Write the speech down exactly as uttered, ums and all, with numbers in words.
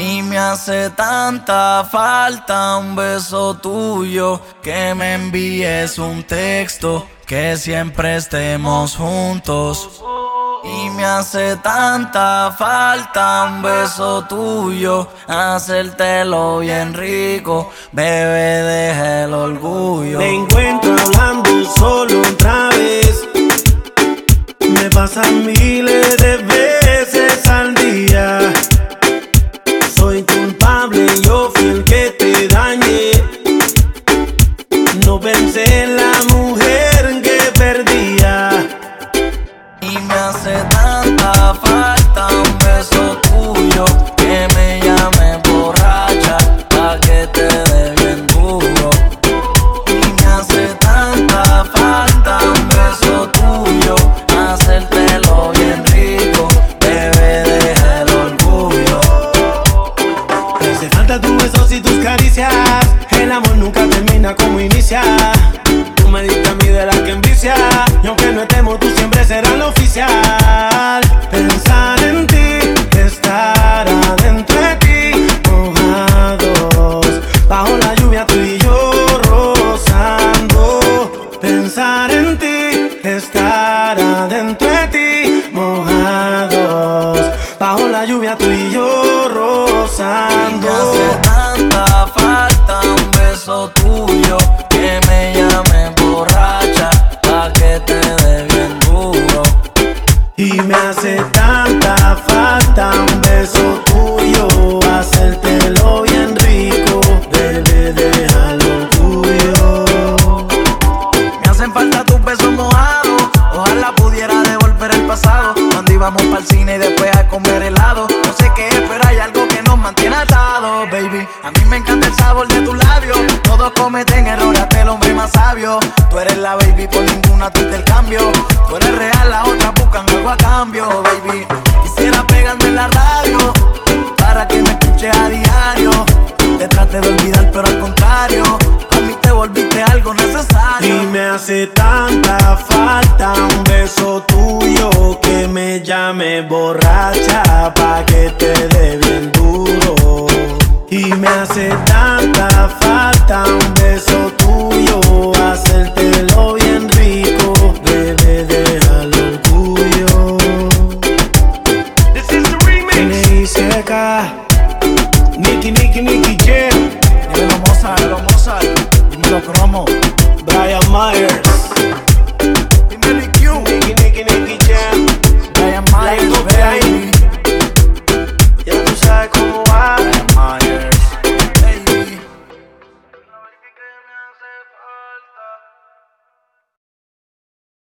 Y me hace tanta falta un beso tuyo, que me envíes un texto, que siempre estemos juntos. Y me hace tanta falta un beso tuyo, hacértelo bien rico, bebé, deja el orgullo. Me encuentro hablando solo otra vez, me pasan miles de veces al día. Soy culpable, yo fui el que te dañé. No pensé en la mujer que perdía. Y me hace tanta falta un beso tuyo, que me llame borracha, pa' que te dé bien duro. Y me hace tanta falta un beso tuyo, hacértelo bien rico, bebé, deja el orgullo. Me hace falta tus besos y tus caricias, el amor nunca termina como inicia. Tú me diste a mí de la que envicia, y aunque no estemos, tú siempre serás lo oficial. Pensar en ti, estar adentro de ti, mojados, bajo la lluvia tú y yo rozando. Pensar en ti, estar adentro de ti, mojados, bajo la lluvia tú y yo rozando. Y me hace tanta falta un beso tuyo, que me llame borracha, pa' que te dé bien duro. Y me hace tanta falta un beso tuyo, hacértelo bien rico, bebé, déjalo tuyo. Me hacen falta tus besos mojados, ojalá pudiera devolver el pasado, cuando íbamos pa'l cine y después a comer helado. No sé qué es, pero hay algo que nos mantiene atados, baby. A mí me encanta el sabor de tus labios, todos cometen errores hasta el hombre más sabio. Tú eres la baby, por ninguna tú te el cambio. Tú eres real, las otras buscan algo a cambio, baby. Quisiera pegarme en la radio, para que me escuches a diario. Te traté de olvidar, pero al contrario, a mí te volviste algo necesario. Y me hace tanta falta un beso tuyo, que me llame borracha, pa' que te dé bien duro. Y me hace tanta falta un beso tuyo, hacértelo bien rico, bebé, déjalo tuyo. This is the remix. N I C K, Nicky, Nicky, Nicky Jam. Dímelo Mozart, dímelo Mozart, dímelo Cromo, Brian Myers.